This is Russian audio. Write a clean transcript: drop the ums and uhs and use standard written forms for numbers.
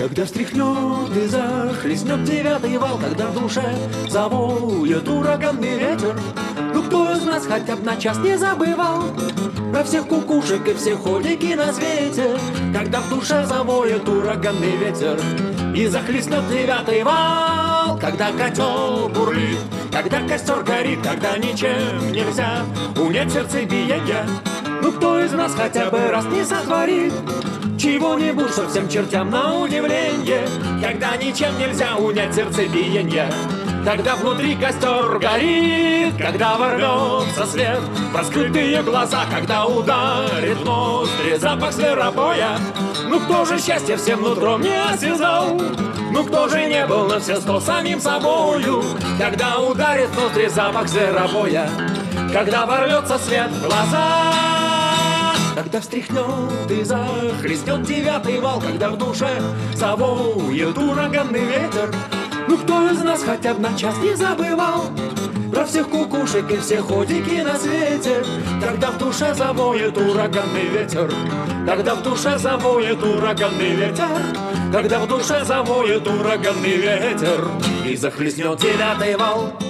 Когда встряхнет и захлестнет девятый вал, когда в душе завоет ураганный ветер. Ну кто из нас хотя бы на час не забывал про всех кукушек и все ходики на свете? Когда в душе завоет ураганный ветер и захлестнет девятый вал, когда котел бурлит, когда костер горит, когда ничем нельзя унять сердцебиение. Ну кто из нас хотя бы раз не сотворит чего-нибудь, что всем чертям на удивление? Когда ничем нельзя унять сердцебиение, когда внутри костер горит, когда ворвется свет в раскрытые глаза, когда ударит в ноздри запах зверобоя. Ну кто же счастье всем нутром не осязал? Ну кто же не был на все сто самим собою? Когда ударит в ноздри запах зверобоя, когда ворвется свет в глаза, когда встряхнет и захлестнет девятый вал, когда в душе завоет ураганный ветер. Ну кто из нас хотя бы на час не забывал про всех кукушек и все ходики на свете? Когда в душе завоет ураганный ветер, когда в душе завоет ураганный ветер, когда в душе завоет ураганный ветер и захлестнет девятый вал.